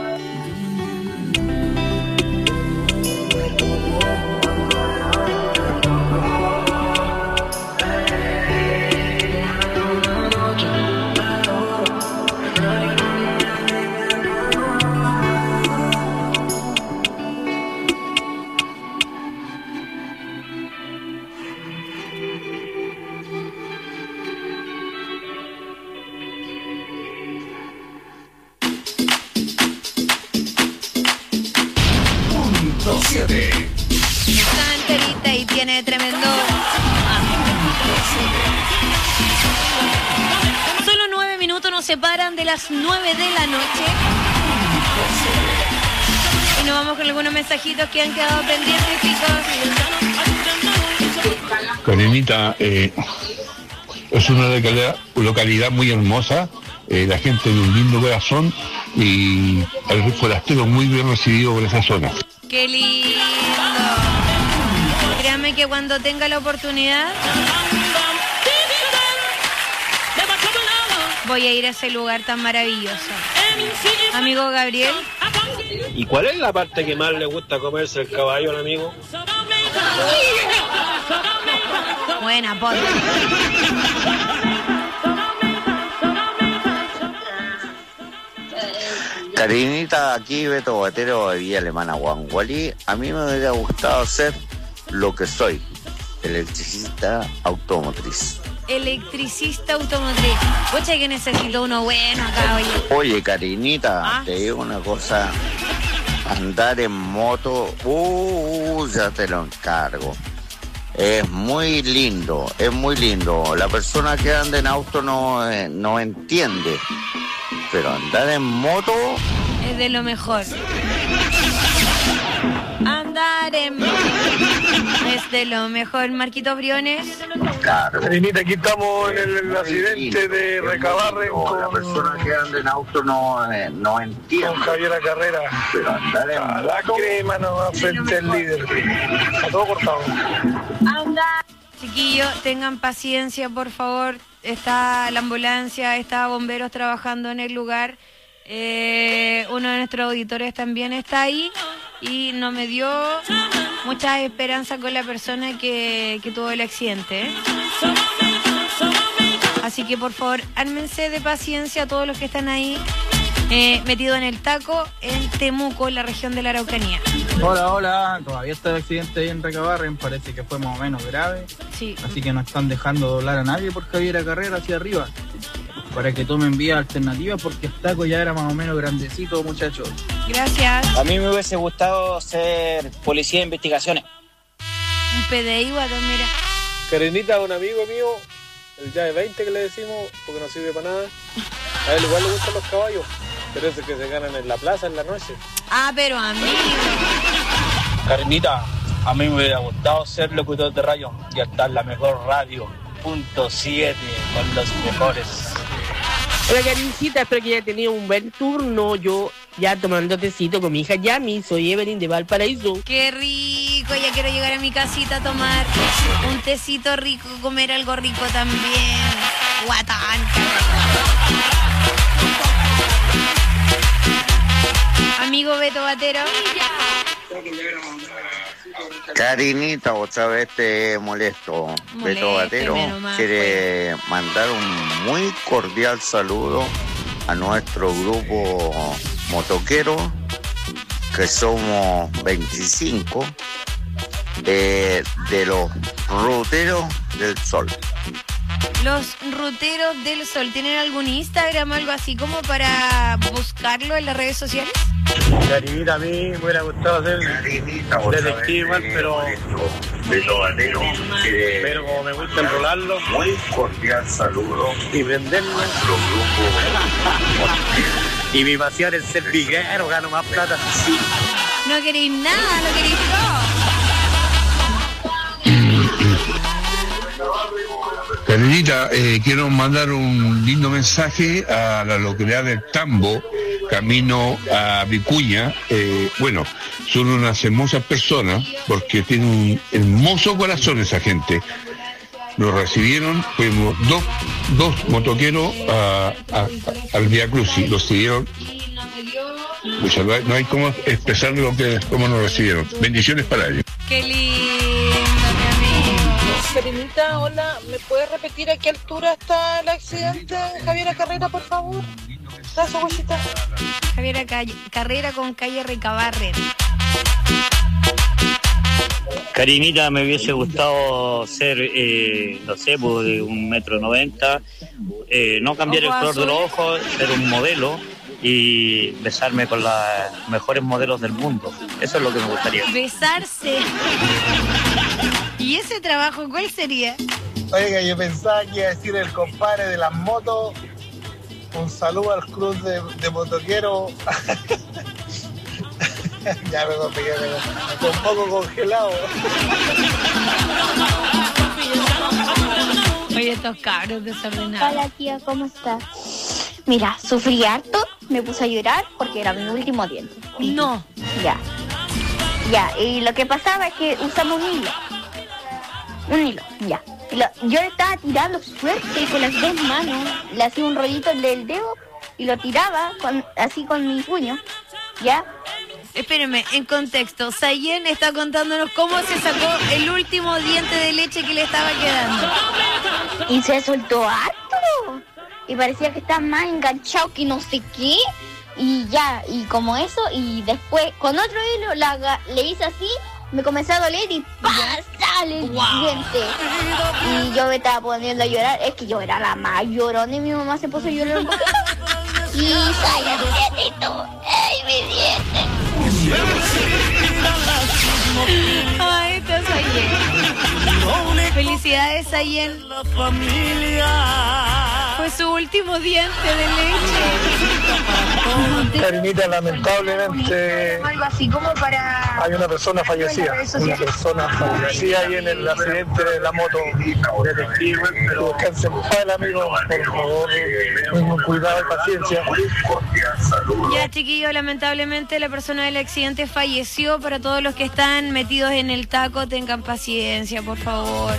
Punto siete. Está enterita y tiene tremendo. Solo nueve minutos nos separan de las nueve de la noche. Y nos vamos con algunos mensajitos que han quedado pendientes, chicos. Karenita, eh, es una localidad, localidad muy hermosa, eh, la gente tiene un lindo corazón y el forastero muy bien recibido por esa zona. ¡Qué lindo! Créame que cuando tenga la oportunidad voy a ir a ese lugar tan maravilloso. Amigo Gabriel. ¿Y cuál es la parte que más le gusta comerse el caballo al amigo? Buena, Pota. Karinita, aquí Beto Batero de Villa Alemana Guangualí. A mí me hubiera gustado ser lo que soy, electricista automotriz. Electricista automotriz. Pucha que necesito uno bueno acá, oye. Oye, Karinita, ¿Ah? te digo una cosa. andar en moto, uh, ya te lo encargo. Es muy lindo, es muy lindo. La persona que anda en auto no, eh, no entiende, pero andar en moto es de lo mejor. Andar en moto es de lo mejor. Marquito Briones. Carinita, aquí estamos en el, el accidente de Recabarren con la persona que anda en auto no, eh, no entiende. Con Javiera Carrera. Pero andar en moto, la crema no va frente al líder. Está todo cortado. Chiquillos, tengan paciencia, por favor. Está la ambulancia, está bomberos trabajando en el lugar. Eh, uno de nuestros auditores también está ahí y no me dio mucha esperanza con la persona que, que tuvo el accidente, ¿eh? Así que por favor, ármense de paciencia a todos los que están ahí eh, metidos en el taco en Temuco, en la región de la Araucanía. Hola, hola, todavía está el accidente ahí en Recabarren, parece que fue más o menos grave. Sí. Así que no están dejando doblar a nadie por Javiera Carrera hacia arriba, para que tomen vías alternativas, porque el taco ya era más o menos grandecito, muchachos. Gracias. A mí me hubiese gustado ser policía de investigaciones. Un P D I, guatón, mira. Karenita, un amigo mío, el ya de veinte que le decimos, porque no sirve para nada. A él igual le gustan los caballos, pero ese que se ganan en la plaza en la noche. Ah, pero a mí. Karenita, a mí me hubiera gustado ser locutor de radio y estar en la mejor radio, punto siete, con los mejores. Hola, Karencita, espero que haya tenido un buen turno. Yo ya tomando tecito con mi hija Yami, soy Evelyn de Valparaíso. Qué rico, ya quiero llegar a mi casita a tomar un tecito rico, comer algo rico también. Guatán. Amigo Beto Batero. Karinita, otra vez te molesto. Beto Batero quiere mandar un muy cordial saludo a nuestro grupo motoquero, que somos veinticinco, de, de los ruteros del sol. Los ruteros del sol, ¿tienen algún Instagram o algo así como para buscarlo en las redes sociales? Karinita, a mí me hubiera gustado ser detective igual, pero pero como me gusta enrolarlo, muy cordial saludo y prenderlo y mi pasión es ser viguero, gano más plata. No queréis nada, no queréis todo. Karenita, eh, quiero mandar un lindo mensaje a la localidad del Tambo, camino a Vicuña. Eh, bueno, son unas hermosas personas porque tienen un hermoso corazón esa gente. Nos recibieron, fuimos dos, dos motoqueros a, a, al Via Crucis, los siguieron. Pues no hay cómo expresar lo que, cómo nos recibieron. Bendiciones para ellos. Qué lindo, mi amigo. Karenita, hola, ¿me puedes repetir a qué altura está el accidente en Javiera Carrera, por favor? Gracias, guachita. Javiera Calle, Carrera con calle Recabarren. Karinita, me hubiese gustado ser, eh, no sé, pues, de un metro noventa, eh, no cambiar el color de los ojos, ser un modelo y besarme con los mejores modelos del mundo. Eso es lo que me gustaría. Besarse. ¿Y ese trabajo cuál sería? Oiga, yo pensaba que iba a decir el compadre de las motos. Un saludo al club de, de motoquero. Ya me pegué, me un poco congelado. Oye, estos cabros desordenados. Hola, tía, ¿cómo estás? Mira, sufrí harto, me puse a llorar porque era mi último diente. No. Ya. Ya, y lo que pasaba es que usamos un hilo. Un hilo, ya. Lo, yo le estaba tirando fuerte con las dos manos, le hacía un rollito del dedo y lo tiraba con, así con mi puño, ¿ya? Espérenme, en contexto, Sayen está contándonos cómo se sacó el último diente de leche que le estaba quedando. Y se soltó harto, y parecía que estaba más enganchado que no sé qué, y ya, y como eso, y después con otro hilo la, le hice así, me comencé a doler y ¡pah! Sale el wow. diente. Y yo me estaba poniendo a llorar. Es que yo era la más llorona y mi mamá se puso a llorar un poquito. Y sale el dientito. ¡Ay, mi diente! Ay, está Sayen. Felicidades, Sayen. Fue su último diente de leche. Karinita, lamentablemente Algo así como para... hay una persona fallecida, una persona fallecida ahí en el accidente de la moto. Descanse en paz, amigo, por favor, con cuidado y paciencia. Ya, chiquillos, lamentablemente la persona del accidente falleció. Para todos los que están metidos en el taco, tengan paciencia, por favor.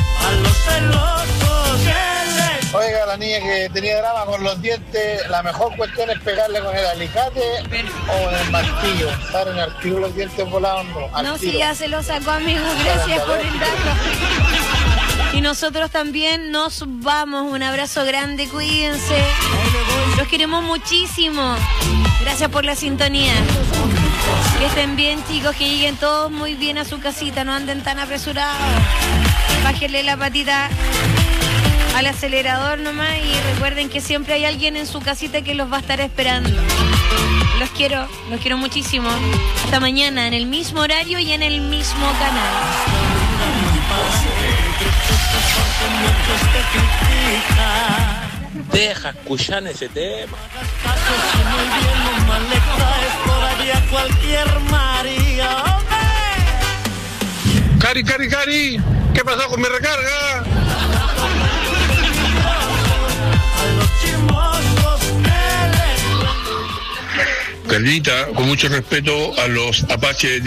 Oiga, la niña que tenía drama con los dientes, la mejor cuestión es pegarle con el alicate o con el martillo. Salen al tiro los dientes volando. Al No, tiro. si ya se lo sacó, amigo, gracias por el dato. Y nosotros también nos vamos. Un abrazo grande, cuídense. Los queremos muchísimo. Gracias por la sintonía. Que estén bien, chicos, que lleguen todos muy bien a su casita, no anden tan apresurados. Bájenle la patita al acelerador nomás y recuerden que siempre hay alguien en su casita que los va a estar esperando. Los quiero, los quiero muchísimo. Hasta mañana en el mismo horario y en el mismo canal. Deja escuchar ese tema. Cari, Cari, Cari, ¿qué pasó con mi recarga? Carlita, con mucho respeto a los apaches